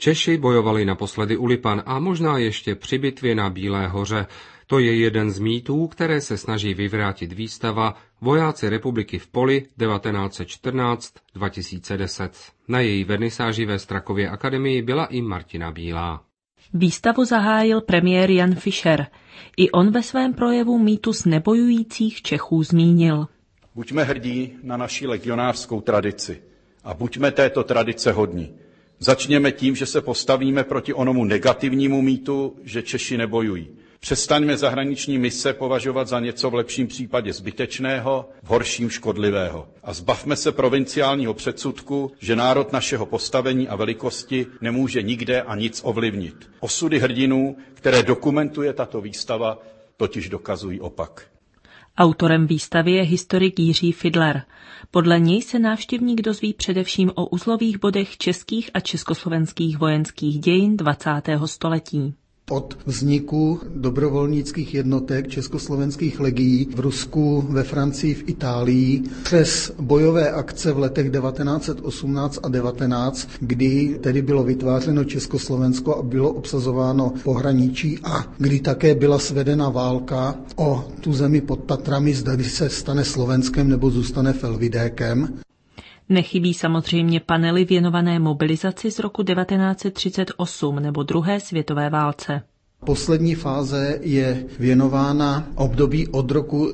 Češi bojovali naposledy u Lipan a možná ještě při bitvě na Bílé hoře. To je jeden z mýtů, které se snaží vyvrátit výstava Vojáci republiky v poli 1914-2010. Na její vernisáži ve Strakově akademii byla i Martina Bílá. Výstavu zahájil premiér Jan Fischer. I on ve svém projevu mýtus nebojujících Čechů zmínil. Buďme hrdí na naši legionářskou tradici a buďme této tradice hodní. Začněme tím, že se postavíme proti onomu negativnímu mýtu, že Češi nebojují. Přestaňme zahraniční mise považovat za něco v lepším případě zbytečného, v horším škodlivého. A zbavme se provinciálního předsudku, že národ našeho postavení a velikosti nemůže nikde a nic ovlivnit. Osudy hrdinů, které dokumentuje tato výstava, totiž dokazují opak. Autorem výstavy je historik Jiří Fidler. Podle něj se návštěvník dozví především o uzlových bodech českých a československých vojenských dějin 20. století. Od vzniku dobrovolnických jednotek československých legií v Rusku, ve Francii, v Itálii, přes bojové akce v letech 1918 a 19, kdy tedy bylo vytvářeno Československo a bylo obsazováno pohraničí a kdy také byla svedena válka o tu zemi pod Tatrami, zda se stane Slovenskem nebo zůstane Felvidékem. Nechybí samozřejmě panely věnované mobilizaci z roku 1938 nebo druhé světové válce. Poslední fáze je věnována období od roku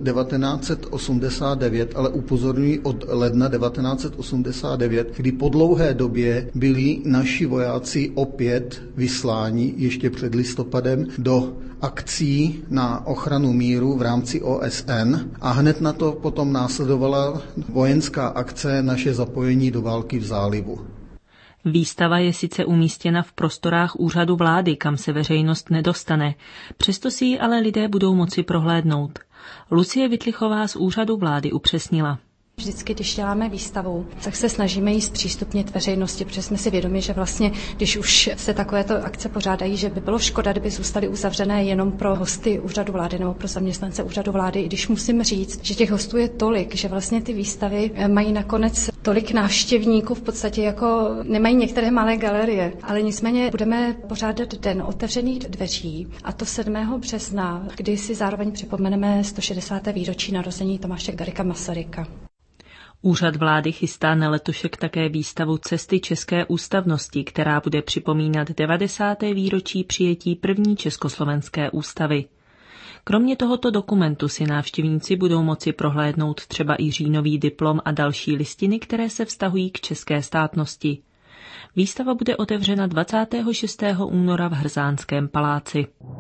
1989, ale upozorňuji od ledna 1989, kdy po dlouhé době byli naši vojáci opět vysláni ještě před listopadem do akcí na ochranu míru v rámci OSN a hned na to potom následovala vojenská akce naše zapojení do války v zálivu. Výstava je sice umístěna v prostorách úřadu vlády, kam se veřejnost nedostane, přesto si ji ale lidé budou moci prohlédnout. Lucie Vitlichová z úřadu vlády upřesnila. Vždycky, když děláme výstavu, tak se snažíme ji zpřístupnit veřejnosti, protože jsme si vědomi, že vlastně, když už se takovéto akce pořádají, že by bylo škoda, kdyby zůstaly uzavřené jenom pro hosty úřadu vlády nebo pro zaměstnance úřadu vlády, i když musím říct, že těch hostů je tolik, že vlastně ty výstavy mají nakonec tolik návštěvníků, v podstatě jako nemají některé malé galerie, ale nicméně budeme pořádat den otevřených dveří, a to 7. března, kdy si zároveň připomeneme 160. výročí narození Tomáše Garrigua Masaryka. Úřad vlády chystá na letošek také výstavu Cesty české ústavnosti, která bude připomínat 90. výročí přijetí první československé ústavy. Kromě tohoto dokumentu si návštěvníci budou moci prohlédnout třeba i říjnový diplom a další listiny, které se vztahují k české státnosti. Výstava bude otevřena 26. února v Hrzánském paláci.